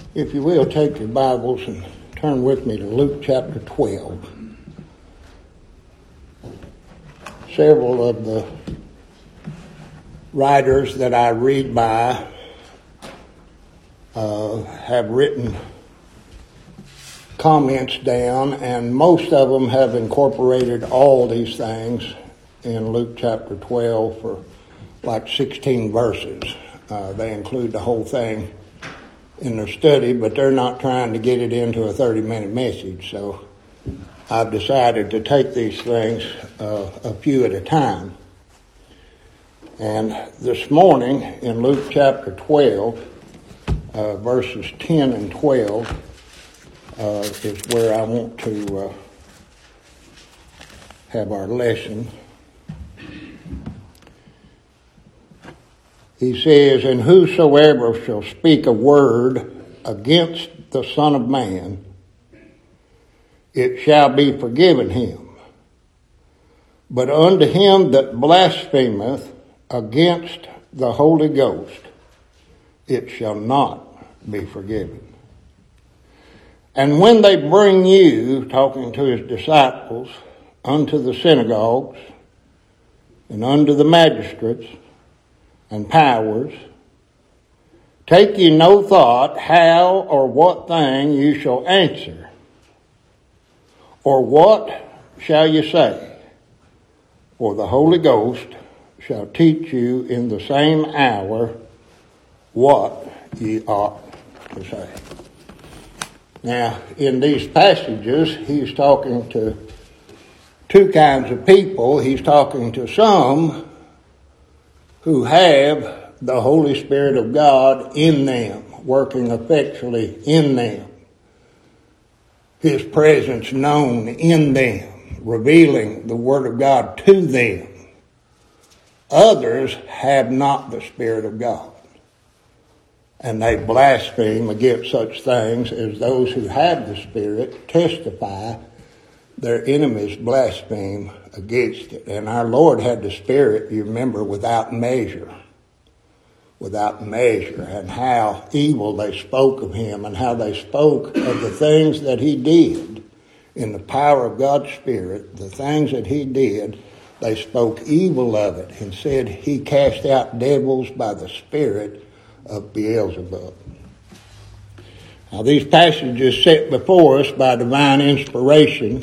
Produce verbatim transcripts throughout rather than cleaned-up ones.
If you will, take your Bibles and turn with me to Luke chapter twelve. Several of the writers that I read by uh, have written comments down, and most of them have incorporated all these things in Luke chapter twelve for like sixteen verses. Uh, they include the whole thing in their study, but they're not trying to get it into a thirty-minute message. So I've decided to take these things uh, a few at a time. And this morning in Luke chapter twelve, uh, verses ten and twelve, uh, is where I want to uh, have our lesson. He says, "And whosoever shall speak a word against the Son of Man, it shall be forgiven him. But unto him that blasphemeth against the Holy Ghost, it shall not be forgiven. And when they bring you," talking to his disciples, "unto the synagogues and unto the magistrates and powers, take ye no thought how or what thing you shall answer, or what shall you say, for the Holy Ghost shall teach you in the same hour what ye ought to say." Now, in these passages, he's talking to two kinds of people. He's talking to some who have the Holy Spirit of God in them, working effectually in them, His presence known in them, revealing the Word of God to them. Others have not the Spirit of God, and they blaspheme against such things as those who have the Spirit testify their enemies blaspheme against it. And our Lord had the Spirit, you remember, without measure. Without measure. And how evil they spoke of him, and how they spoke of the things that he did in the power of God's Spirit. The things that he did, they spoke evil of it and said he cast out devils by the spirit of Beelzebub. Now, these passages set before us by divine inspiration,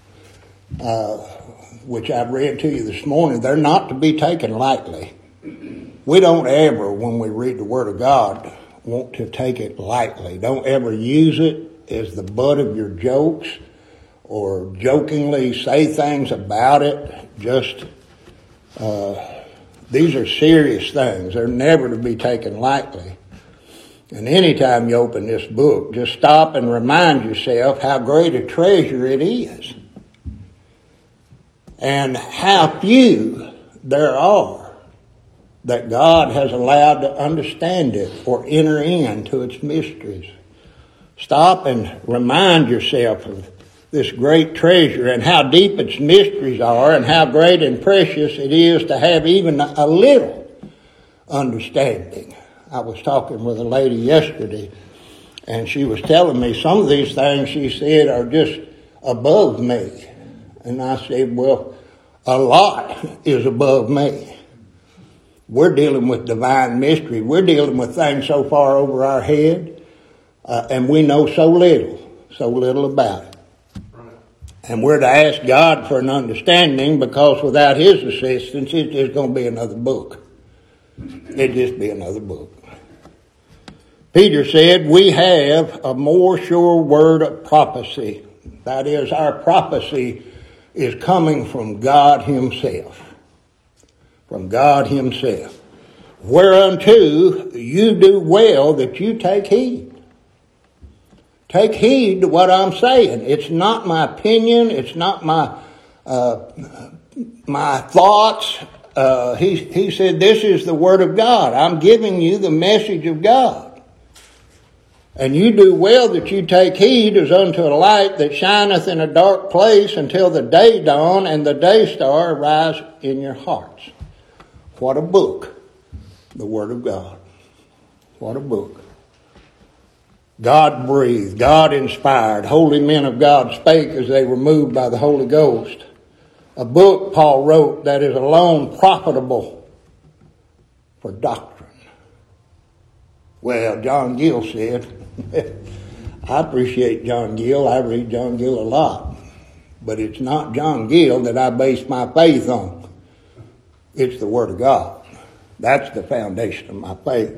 Uh, which I've read to you this morning, they're not to be taken lightly. We don't ever, when we read the Word of God, want to take it lightly. Don't ever use it as the butt of your jokes or jokingly say things about it. Just, uh, these are serious things. They're never to be taken lightly. And anytime you open this book, just stop and remind yourself how great a treasure it is. And how few there are that God has allowed to understand it or enter into its mysteries. Stop and remind yourself of this great treasure and how deep its mysteries are, and how great and precious it is to have even a little understanding. I was talking with a lady yesterday, and she was telling me some of these things, she said, are just above me. And I said, well, a lot is above me. We're dealing with divine mystery. We're dealing with things so far over our head, uh, and we know so little, so little about it. And we're to ask God for an understanding, because without His assistance, it's just going to be another book. It'd just be another book. Peter said, we have a more sure word of prophecy. That is, our prophecy is coming from God Himself. From God Himself. Whereunto you do well that you take heed. Take heed to what I'm saying. It's not my opinion. It's not my uh, my thoughts. Uh, he, he said, this is the Word of God. I'm giving you the message of God. And you do well that you take heed as unto a light that shineth in a dark place until the day dawn and the day star arise in your hearts. What a book, the Word of God. What a book. God breathed, God inspired, holy men of God spake as they were moved by the Holy Ghost. A book Paul wrote that is alone profitable for doctrine. Well, John Gill said, I appreciate John Gill. I read John Gill a lot. But it's not John Gill that I base my faith on. It's the Word of God. That's the foundation of my faith.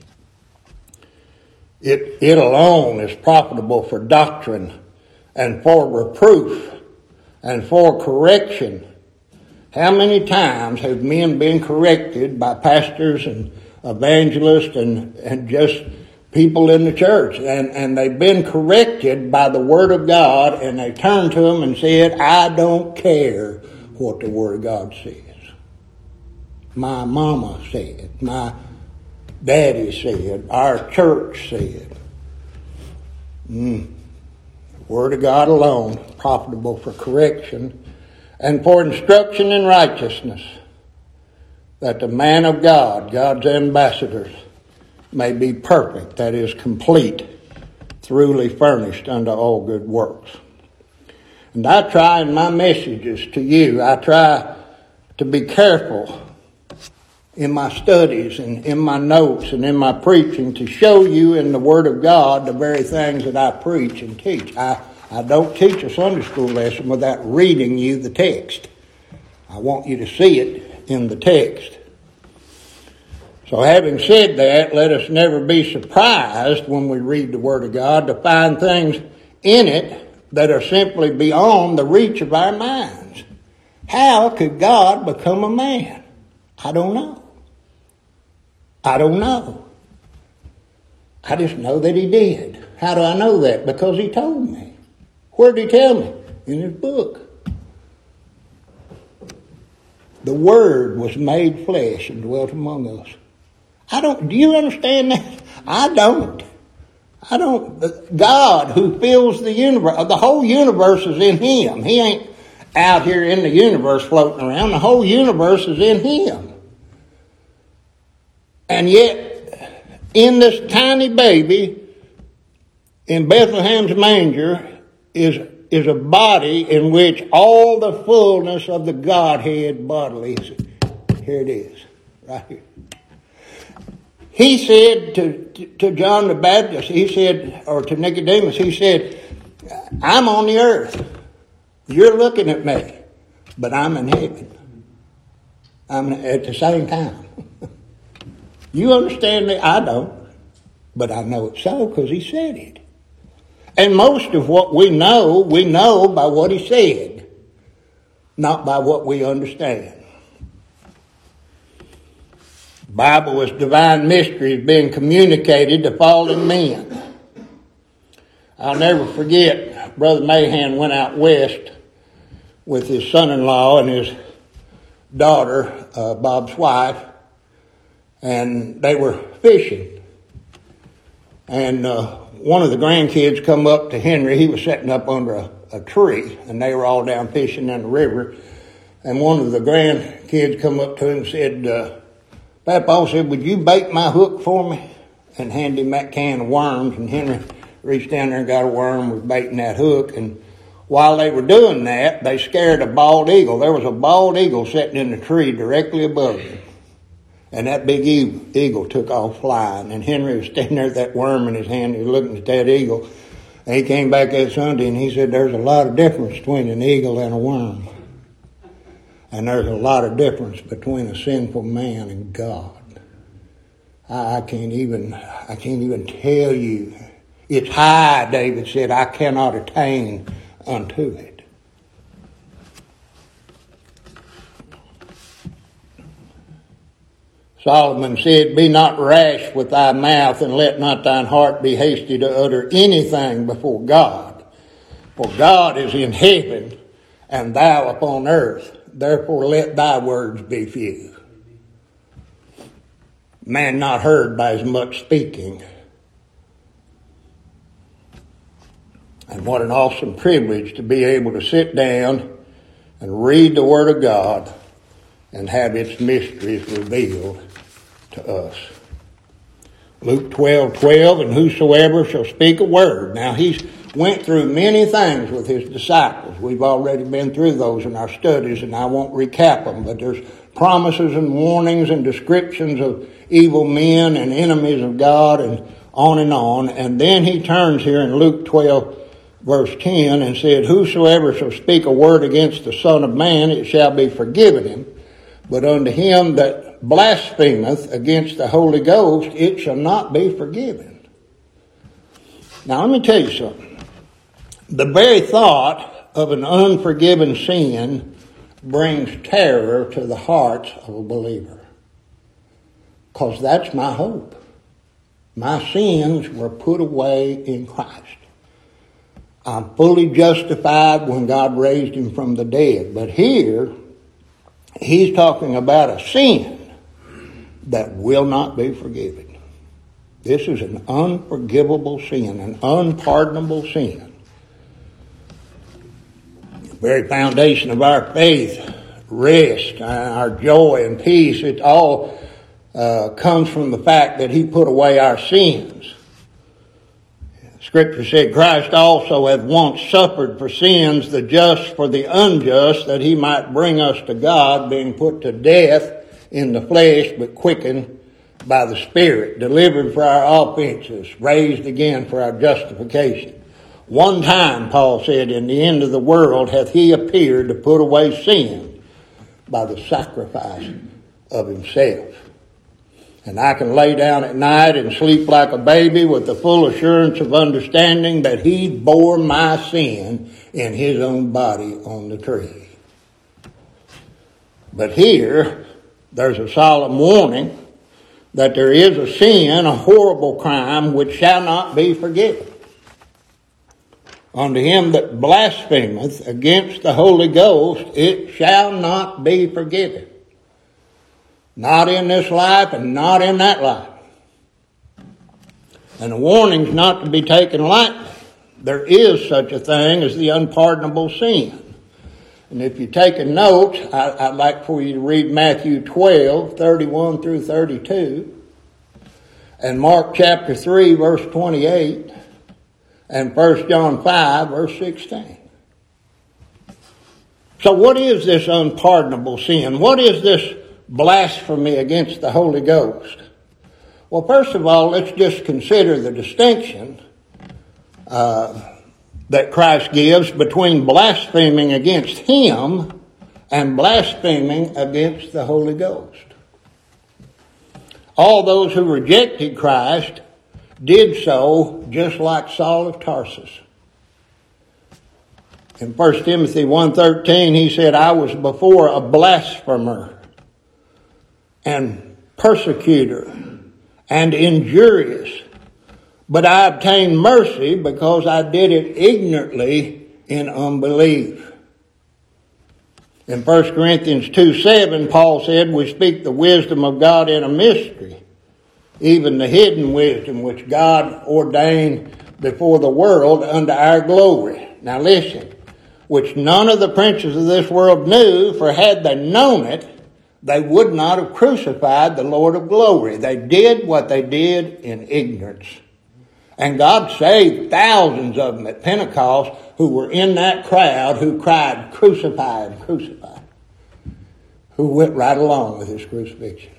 It, it alone is profitable for doctrine and for reproof and for correction. How many times have men been corrected by pastors and evangelists and, and just people in the church? And, and they've been corrected by the Word of God, and they turned to them and said, I don't care what the Word of God says. My mama said, my daddy said, our church said. Mm. The Word of God alone, profitable for correction and for instruction in righteousness, that the man of God, God's ambassadors, may be perfect, that is, complete, thoroughly furnished unto all good works. And I try in my messages to you, I try to be careful in my studies and in my notes and in my preaching to show you in the Word of God the very things that I preach and teach. I, I don't teach a Sunday school lesson without reading you the text. I want you to see it in the text. So having said that, let us never be surprised when we read the Word of God to find things in it that are simply beyond the reach of our minds. How could God become a man? I don't know. I don't know. I just know that he did. How do I know that? Because he told me. Where did he tell me? In his book. The Word was made flesh and dwelt among us. I don't, do you understand that? I don't. I don't. God, who fills the universe, the whole universe is in him. He ain't out here in the universe floating around. The whole universe is in him. And yet, in this tiny baby, in Bethlehem's manger, is, is a body in which all the fullness of the Godhead bodily is. Here it is, right here. He said to, to, to John the Baptist, he said, or to Nicodemus, he said, I'm on the earth. You're looking at me, but I'm in heaven. I'm at the same time. You understand that? I don't. But I know it's so because he said it. And most of what we know, we know by what he said, not by what we understand. The Bible is divine mysteries being communicated to fallen men. I'll never forget, Brother Mahan went out west with his son-in-law and his daughter, uh, Bob's wife, and they were fishing. And uh, one of the grandkids come up to Henry. He was sitting up under a, a tree, and they were all down fishing in the river. And one of the grandkids come up to him and said, uh, Papa said, would you bait my hook for me? And hand him that can of worms. And Henry reached down there and got a worm, was baiting that hook. And while they were doing that, they scared a bald eagle. There was a bald eagle sitting in the tree directly above him. And that big eagle took off flying. And Henry was standing there with that worm in his hand. He was looking at that eagle. And he came back that Sunday and he said, there's a lot of difference between an eagle and a worm. And there's a lot of difference between a sinful man and God. I, I can't even, I can't even tell you. It's high, David said, I cannot attain unto it. Solomon said, be not rash with thy mouth, and let not thine heart be hasty to utter anything before God. For God is in heaven, and thou upon earth. Therefore let thy words be few. Man not heard by as much speaking. And what an awesome privilege to be able to sit down and read the Word of God and have its mysteries revealed to us. Luke twelve twelve, and whosoever shall speak a word. Now, he's went through many things with his disciples. We've already been through those in our studies, and I won't recap them, but there's promises and warnings and descriptions of evil men and enemies of God and on and on. And then he turns here in Luke twelve, verse ten, and said, whosoever shall speak a word against the Son of Man, it shall be forgiven him. But unto him that blasphemeth against the Holy Ghost, it shall not be forgiven. Now, let me tell you something. The very thought of an unforgiven sin brings terror to the hearts of a believer. Because that's my hope. My sins were put away in Christ. I'm fully justified when God raised him from the dead. But here, he's talking about a sin that will not be forgiven. This is an unforgivable sin, an unpardonable sin. The very foundation of our faith, rest, our joy and peace, it all uh, comes from the fact that he put away our sins. Scripture said, Christ also hath once suffered for sins, the just for the unjust, that he might bring us to God, being put to death in the flesh, but quickened by the Spirit, delivered for our offenses, raised again for our justification. One time, Paul said, in the end of the world hath he appeared to put away sin by the sacrifice of himself. And I can lay down at night and sleep like a baby with the full assurance of understanding that he bore my sin in his own body on the tree. But here, there's a solemn warning that there is a sin, a horrible crime, which shall not be forgiven. Unto him that blasphemeth against the Holy Ghost, it shall not be forgiven. Not in this life and not in that life. And the warning's not to be taken lightly. There is such a thing as the unpardonable sin. And if you're taking notes, I, I'd like for you to read Matthew twelve, thirty-one through thirty-two, and Mark chapter three, verse twenty-eight, and First John five, verse sixteen. So what is this unpardonable sin? What is this blasphemy against the Holy Ghost? Well, first of all, let's just consider the distinction uh, that Christ gives between blaspheming against him and blaspheming against the Holy Ghost. All those who rejected Christ did so just like Saul of Tarsus. In First Timothy one thirteen, he said, I was before a blasphemer and persecutor and injurious, but I obtained mercy because I did it ignorantly in unbelief. In First Corinthians two seven, Paul said, we speak the wisdom of God in a mystery, even the hidden wisdom which God ordained before the world unto our glory. Now listen, which none of the princes of this world knew, for had they known it, they would not have crucified the Lord of glory. They did what they did in ignorance. And God saved thousands of them at Pentecost who were in that crowd who cried, crucify him, crucify him, who went right along with his crucifixion.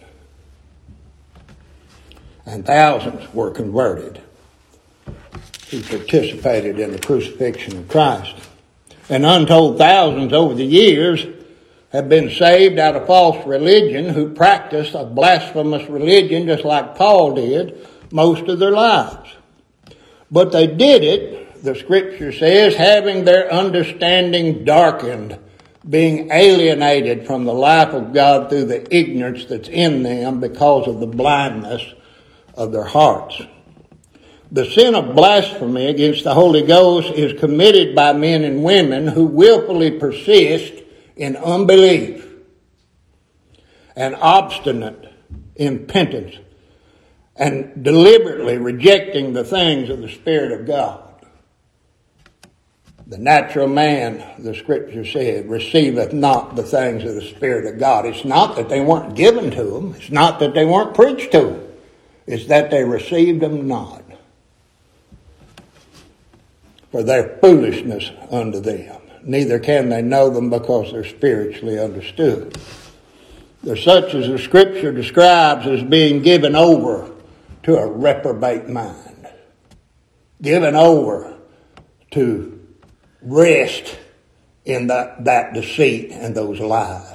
And thousands were converted who participated in the crucifixion of Christ. And untold thousands over the years have been saved out of false religion who practiced a blasphemous religion just like Paul did most of their lives. But they did it, the scripture says, having their understanding darkened, being alienated from the life of God through the ignorance that's in them because of the blindness of their hearts. The sin of blasphemy against the Holy Ghost is committed by men and women who willfully persist in unbelief and obstinate impotence and deliberately rejecting the things of the Spirit of God. The natural man, the scripture said, receiveth not the things of the Spirit of God. It's not that they weren't given to him. It's not that they weren't preached to him. is that they received them not. For their foolishness unto them. Neither can they know them because they're spiritually understood. They're such as the Scripture describes as being given over to a reprobate mind. Given over to rest in that, that deceit and those lies.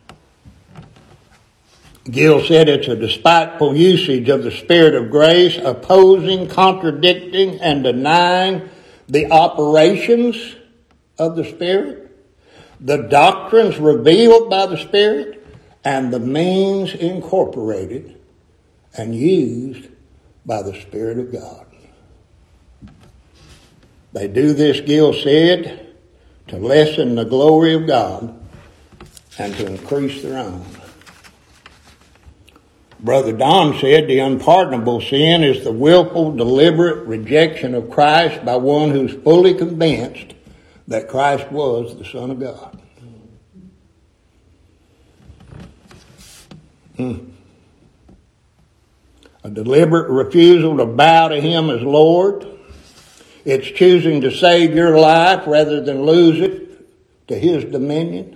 Gill said it's a despiteful usage of the Spirit of grace, opposing, contradicting, and denying the operations of the Spirit, the doctrines revealed by the Spirit, and the means incorporated and used by the Spirit of God. They do this, Gill said, to lessen the glory of God and to increase their own. Brother Don said the unpardonable sin is the willful, deliberate rejection of Christ by one who's fully convinced that Christ was the Son of God. Hmm. A deliberate refusal to bow to Him as Lord. It's choosing to save your life rather than lose it to His dominion.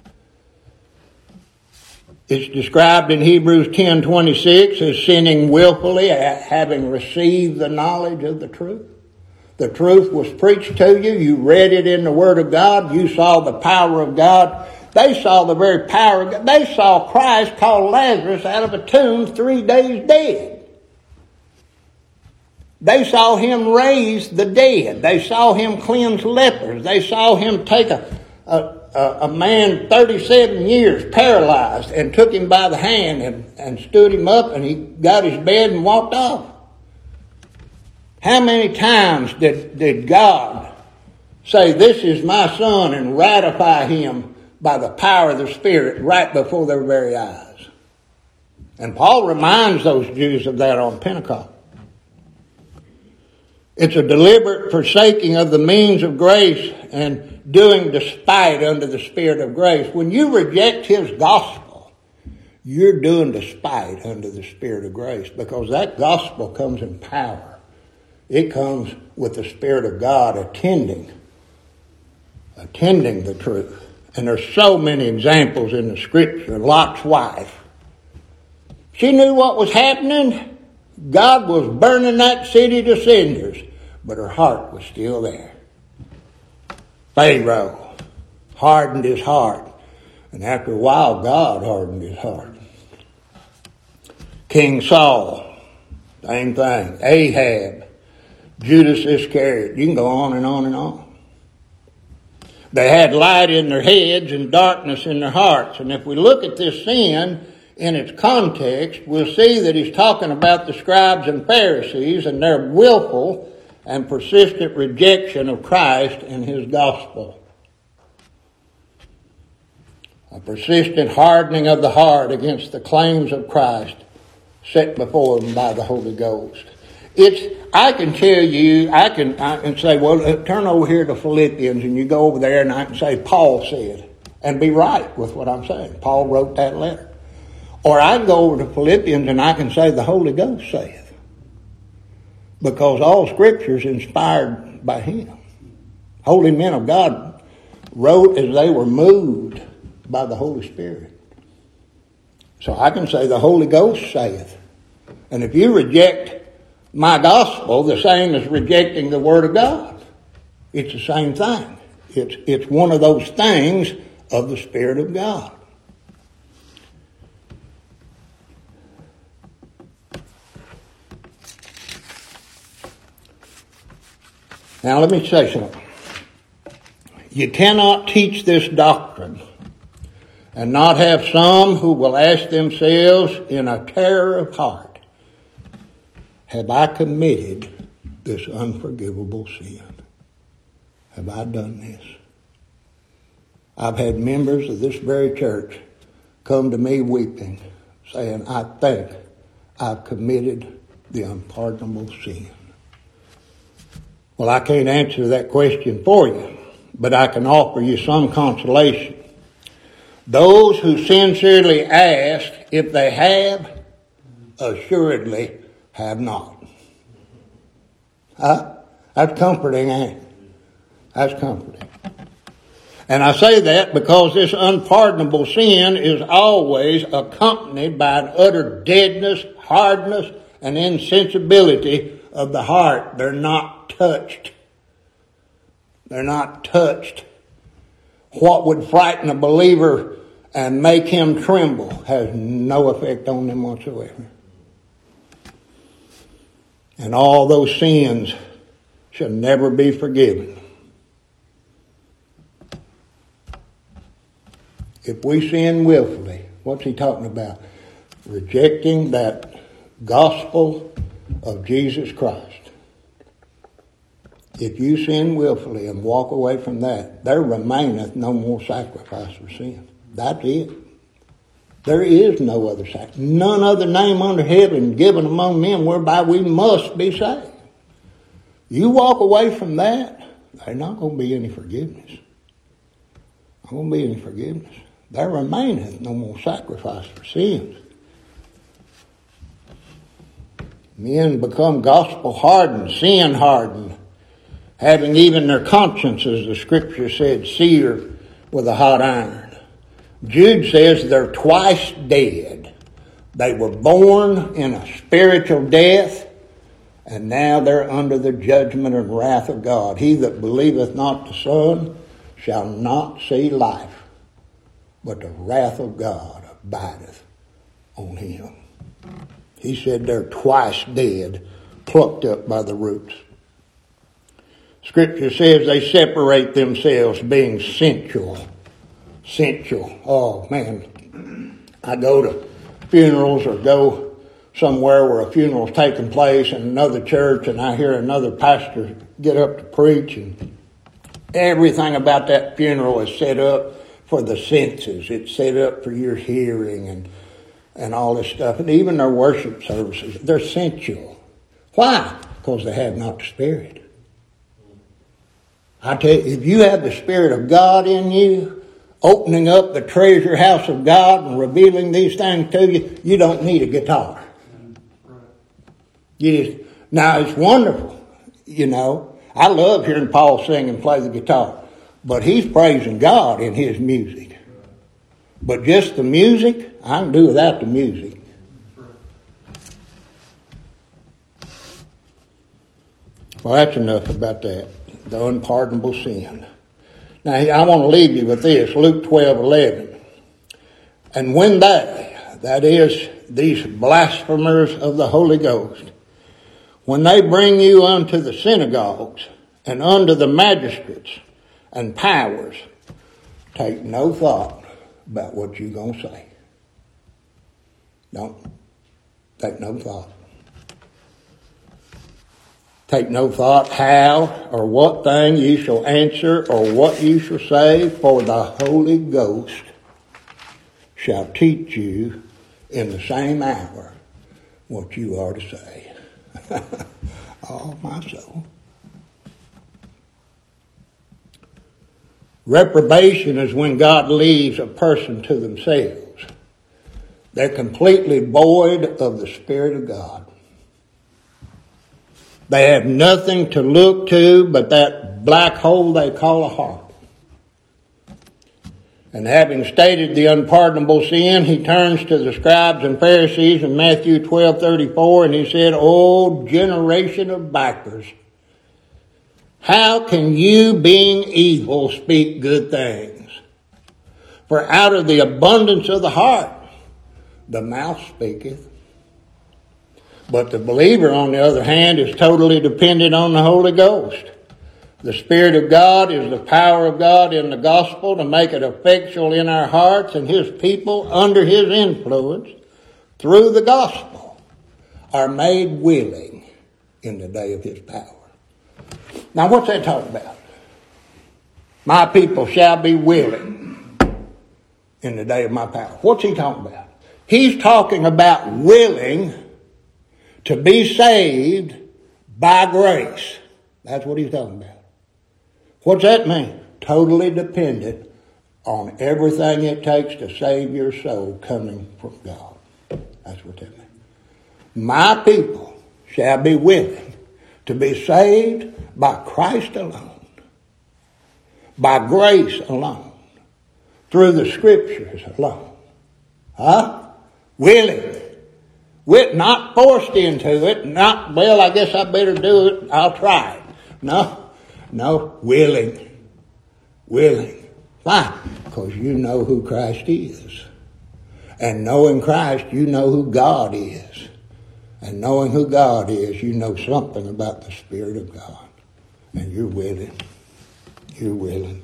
It's described in Hebrews ten twenty-six as sinning willfully, having received the knowledge of the truth. The truth was preached to you. You read it in the Word of God. You saw the power of God. They saw the very power of God. They saw Christ call Lazarus out of a tomb three days dead. They saw Him raise the dead. They saw Him cleanse lepers. They saw Him take a, a, a man thirty-seven years paralyzed and took him by the hand and, and stood him up, and he got his bed and walked off. How many times did, did God say, "This is my Son," and ratify Him by the power of the Spirit right before their very eyes? And Paul reminds those Jews of that on Pentecost. It's a deliberate forsaking of the means of grace and doing despite unto the Spirit of grace. When you reject His gospel, you're doing despite unto the Spirit of grace, because that gospel comes in power. It comes with the Spirit of God attending, attending the truth. And there's so many examples in the Scripture. Lot's wife. She knew what was happening. God was burning that city to cinders, but her heart was still there. Pharaoh hardened his heart, and after a while, God hardened his heart. King Saul, same thing. Ahab, Judas Iscariot. You can go on and on and on. They had light in their heads and darkness in their hearts. And if we look at this sin in its context, we'll see that he's talking about the scribes and Pharisees and their willful and persistent rejection of Christ and His gospel. A persistent hardening of the heart against the claims of Christ set before them by the Holy Ghost. It's, I can tell you, I can, I can say, well, turn over here to Philippians, and you go over there and I can say, Paul said, and be right with what I'm saying. Paul wrote that letter. Or I can go over to Philippians and I can say the Holy Ghost saith. Because all Scripture is inspired by Him. Holy men of God wrote as they were moved by the Holy Spirit. So I can say the Holy Ghost saith. And if you reject my gospel, the same as rejecting the Word of God. It's the same thing. It's, it's one of those things of the Spirit of God. Now let me say something. You cannot teach this doctrine and not have some who will ask themselves in a terror of heart, have I committed this unforgivable sin? Have I done this? I've had members of this very church come to me weeping, saying, I think I've committed the unpardonable sin. Well, I can't answer that question for you, but I can offer you some consolation. Those who sincerely ask, if they have, assuredly have not. Huh? That's comforting, ain't it? That's comforting. And I say that because this unpardonable sin is always accompanied by an utter deadness, hardness, and insensibility of the heart. They're not touched. They're not touched. What would frighten a believer and make him tremble has no effect on them whatsoever. And all those sins shall never be forgiven. If we sin willfully, what's he talking about? Rejecting that gospel of Jesus Christ. If you sin willfully and walk away from that, there remaineth no more sacrifice for sin. That's it. There is no other sacrifice. None other name under heaven given among men whereby we must be saved. You walk away from that, there's not going to be any forgiveness. Not going to be any forgiveness. There remaineth no more sacrifice for sins. Men become gospel hardened, sin hardened, having even their consciences, the scripture said, seared with a hot iron. Jude says they're twice dead. They were born in a spiritual death, and now they're under the judgment and wrath of God. He that believeth not the Son shall not see life, but the wrath of God abideth on him. He said they're twice dead, plucked up by the roots. Scripture says they separate themselves, being sensual. Sensual. Oh, man. I go to funerals or go somewhere where a funeral's taking place in another church, and I hear another pastor get up to preach, and everything about that funeral is set up for the senses. It's set up for your hearing and and all this stuff. And even their worship services, they're sensual. Why? Because they have not the Spirit. I tell you, if you have the Spirit of God in you, opening up the treasure house of God and revealing these things to you, you don't need a guitar. You just, now, it's wonderful, you know. I love hearing Paul sing and play the guitar. But he's praising God in his music. But just the music, I can do without the music. Well, that's enough about that. The unpardonable sin. Now, I want to leave you with this. Luke twelve eleven. And when they, that is, these blasphemers of the Holy Ghost, when they bring you unto the synagogues and unto the magistrates and powers, take no thought about what you're going to say. Don't. Take no thought. Take no thought how or what thing you shall answer or what you shall say, for the Holy Ghost shall teach you in the same hour what you are to say. Oh, my soul. Reprobation is when God leaves a person to themselves. They're completely void of the Spirit of God. They have nothing to look to but that black hole they call a heart. And having stated the unpardonable sin, he turns to the scribes and Pharisees in Matthew twelve thirty-four, and he said, "O generation of vipers, how can you, being evil, speak good things? For out of the abundance of the heart, the mouth speaketh." But the believer, on the other hand, is totally dependent on the Holy Ghost. The Spirit of God is the power of God in the gospel to make it effectual in our hearts, and His people, under His influence, through the gospel, are made willing in the day of His power. Now, what's that talking about? My people shall be willing in the day of my power. What's he talking about? He's talking about willing to be saved by grace. That's what he's talking about. What's that mean? Totally dependent on everything it takes to save your soul coming from God. That's what that means. My people shall be willing to be saved by Christ alone, by grace alone, through the Scriptures alone. Huh? Willing. We're not forced into it. Not, well, I guess I better do it. I'll try it. No, no, willing. Willing. Why? Because you know who Christ is. And knowing Christ, you know who God is. And knowing who God is, you know something about the Spirit of God. And you're willing. You're willing.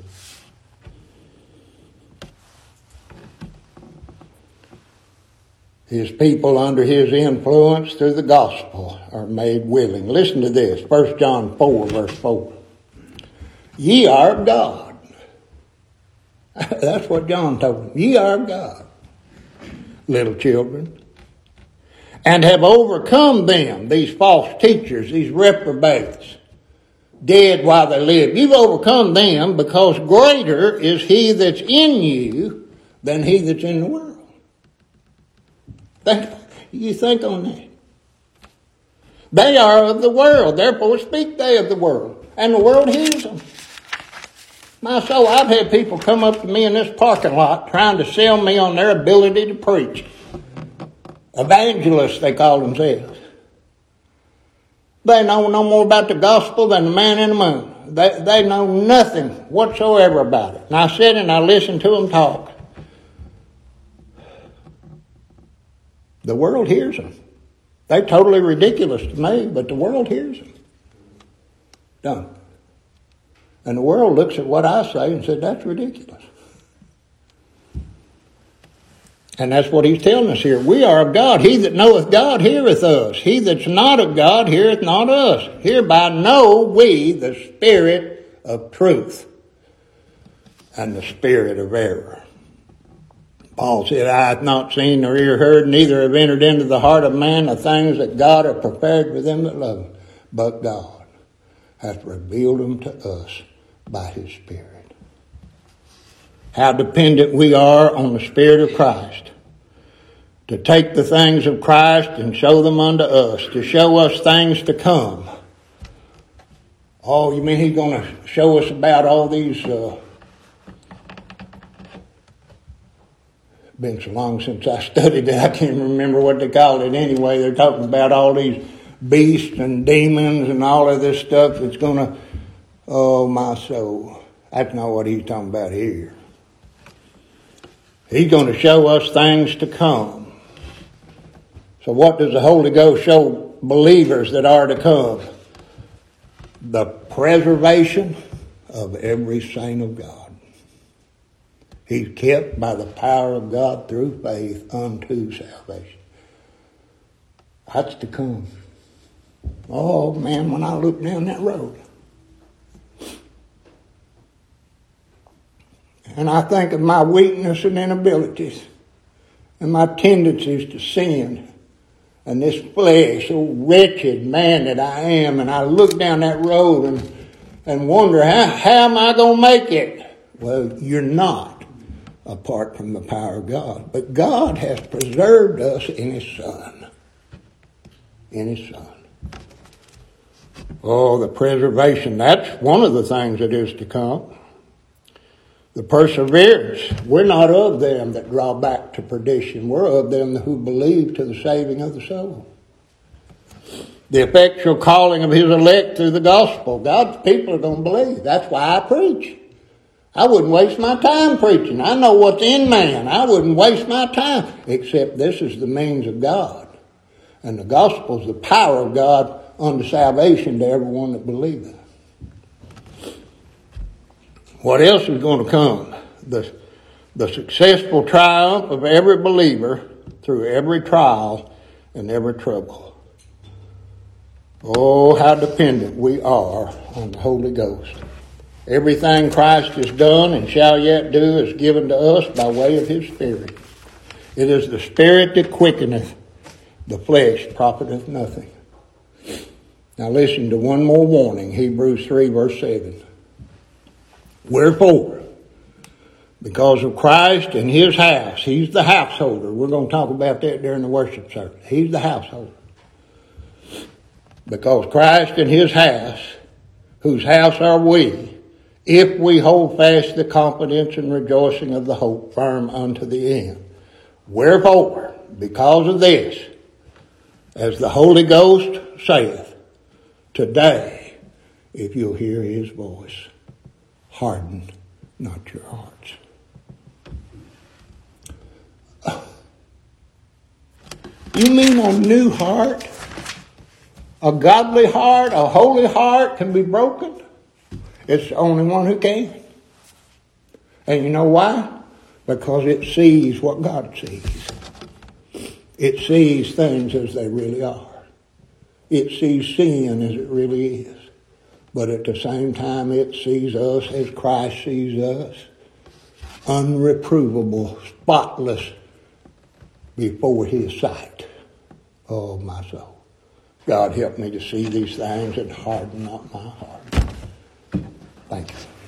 His people under his influence through the gospel are made willing. Listen to this, First John four, verse four. Ye are of God. That's what John told them. Ye are of God, little children, and have overcome them, these false teachers, these reprobates, dead while they live. You've overcome them because greater is he that's in you than he that's in the world. Think, you think on that. They are of the world, therefore speak they of the world, and the world hears them. My soul, I've had people come up to me in this parking lot trying to sell me on their ability to preach. Evangelists, they call themselves. They know no more about the gospel than the man in the moon. They, they know nothing whatsoever about it. And I sit and I listen to them talk. The world hears them. They're totally ridiculous to me, but the world hears them. Done. And the world looks at what I say and said, that's ridiculous. And that's what he's telling us here. We are of God. He that knoweth God heareth us. He that's not of God heareth not us. Hereby know we the spirit of truth and the spirit of error. Paul said, I have not seen nor ear heard, neither have entered into the heart of man the things that God hath prepared for them that love him. But God hath revealed them to us by his Spirit. How dependent we are on the Spirit of Christ to take the things of Christ and show them unto us, to show us things to come. Oh, you mean he's going to show us about all these... Uh, been so long since I studied it, I can't remember what they called it anyway. They're talking about all these beasts and demons and all of this stuff that's going to, oh my soul. That's not what he's talking about here. He's going to show us things to come. So what does the Holy Ghost show believers that are to come? The preservation of every saint of God. He's kept by the power of God through faith unto salvation. That's to come. Oh, man, when I look down that road. And I think of my weakness and inabilities and my tendencies to sin and this flesh, so wretched man that I am. And I look down that road and, and wonder, how, how am I going to make it? Well, you're not. Apart from the power of God. But God has preserved us in his Son. In his Son. Oh, the preservation. That's one of the things that is to come. The perseverance. We're not of them that draw back to perdition. We're of them who believe to the saving of the soul. The effectual calling of his elect through the gospel. God's people are going to believe. That's why I preach. I wouldn't waste my time preaching. I know what's in man. I wouldn't waste my time. Except this is the means of God. And the gospel is the power of God unto salvation to everyone that believeth. What else is going to come? The, the successful triumph of every believer through every trial and every trouble. Oh, how dependent we are on the Holy Ghost. Everything Christ has done and shall yet do is given to us by way of his Spirit. It is the Spirit that quickeneth, the flesh profiteth nothing. Now listen to one more warning, Hebrews three verse seven. Wherefore, because of Christ and his house, he's the householder. We're going to talk about that during the worship service. He's the householder. Because Christ in his house, whose house are we, if we hold fast the confidence and rejoicing of the hope firm unto the end. Wherefore, because of this, as the Holy Ghost saith, today, if you'll hear his voice, harden not your hearts. You mean a new heart? A godly heart, a holy heart can be broken? It's the only one who can. And you know why? Because it sees what God sees. It sees things as they really are. It sees sin as it really is. But at the same time, it sees us as Christ sees us. Unreprovable, spotless before his sight. Oh, my soul. God help me to see these things and harden not my heart. Thank you.